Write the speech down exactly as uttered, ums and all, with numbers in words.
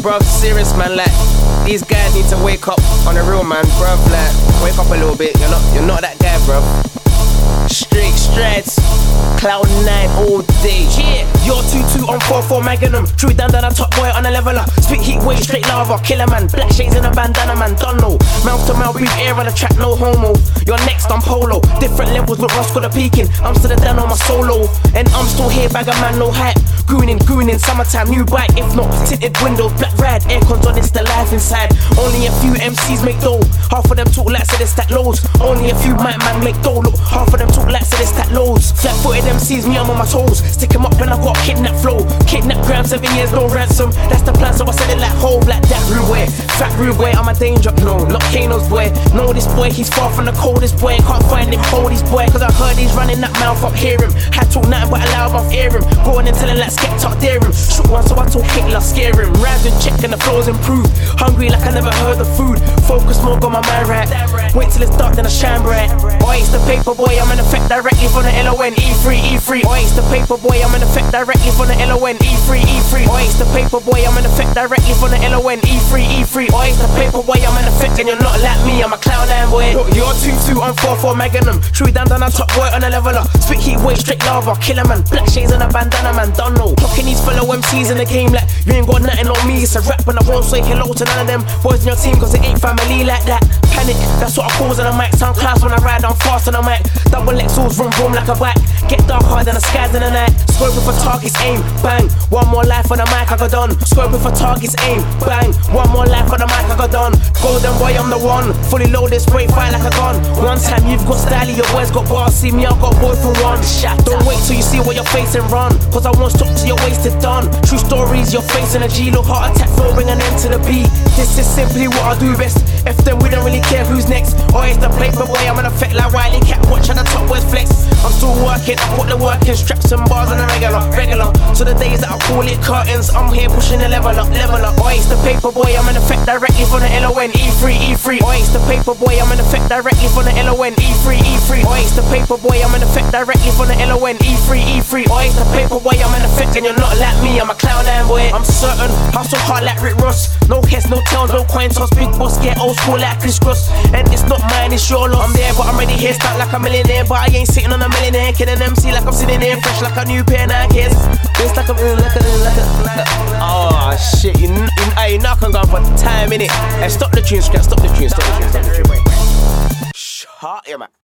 bruv, serious man, like these guys need to wake up on the real man, bruv, like wake up a little bit. You're not, you're not that guy, bruv. Straight strides, cloud nine all day. Yeah, you're two two on four four Magnum. True down down a top boy on a leveler. Spit heat wave, straight lava, killer man. Black shades in a bandana, man, don't know. Mouth to mouth, breathe air on the track, no homo. You're next, I'm polo. Different levels with Roscoe the peaking. I'm still down on my solo, and I'm still here, bag of man, no hype. Gooning, gooning, summertime, new bike. If not, tinted windows, black rad, aircons on, it's the life inside. Only a few M Cs make dough. Half of them talk like so they stack loads. Only a few might man make dough. Look, half of them talk like so they stack loads. Flat footed M Cs, me, I'm on my toes. Stick 'em up and I got kidnap flow. Kidnap gram, seven years, no ransom. That's the plan, so I said it like whole black that rude way. Fat rude way, I'm a danger, no, not Kano's boy. Know this boy, he's far from the coldest boy. Can't find him, hold his boy. Cause I heard he's running that mouth up, hear him. Had talk nothing but allow off hear him. Going and telling like Skepta, dare him. Shoot one, so I talk Hitler, scare him. Rising, check and the flow's improved. Hungry like I never heard of food. Focus more, got my mind right. Wait till it's dark, then I shine bright. Oh, it's the paper boy, I'm in effect directly from the L O N. E three, E three. Oh, it's the paper boy, I'm in effect directly from the L O N. E three, E three. Oh, it's the paper boy, I'm in effect directly from the L O N. E three, E three. Oh, it's the paper boy, I'm in effect, and you're not like me, I'm a clown nine boy. Look, you're two two on four four Magnum. True down down a top boy on a leveler. Spit heat wave, straight lava, killer man. Black shades and a bandana, man, don't know. Clocking these fellow M Cs in the game like you ain't got nothing on me. It's a rap and I won't say hello to none of them boys in your team, cause it ain't family like that. Panic, that's what I cause on the mic. Sound class when I ride, I'm fast on the mic. Double X O's vroom vroom like a bike. Get dark hard than the skies in the night. Scoping for targets, aim, bang. One more life on the mic, I got done. Scoping for targets, aim, bang. One more life on the mic, I got done. Golden boy, I'm the one. Fully loaded, spray fire like a gun. One time you've got style, your boys got bars. See me, I got boy for one. Shut Don't wait till you see what you're facing, run. Cause I won't stop till you're wasted done. True stories, you're facing a G. Look, heart attack, flow, bring an end to the beat. This is simply what I do best. F them, we don't really care who's next. Oh, it's the paper boy, I'm an effect like Wiley Cat. Watching the top boys flex. I'm still working, I put the work in. Straps and bars on a regular, regular. So the days that I call it curtains, I'm here pushing the level up, level up. Oh, it's the paper boy, I'm an effect directly from the L O N. E three, E three. Oh, it's the paper boy, I'm an effect directly from the L O N. E three, E three. Oh, it's the paper boy, I'm an effect directly from the L O N. E three, E three. Oh, it's the paper boy, I'm an effect, and you're not like me, I'm a clown nine boy. I'm certain, hustle hard like Rick Ross. No heads, no tails, no coin toss. Big boss, get old school like Chris Cross. And it's not mine, it's your loss. I'm there, but I'm ready here, start like a millionaire. But I ain't sitting on a millionaire. Kidding M C like I'm sitting here, fresh like a new pair of Nikes. It's like I'm in, like a, like a, like a. Oh shit, you, you, you know I can go for time, innit? Hey, stop the tune, scrap, stop the tune, stop the tune, stop the tune. Shut, yeah, man.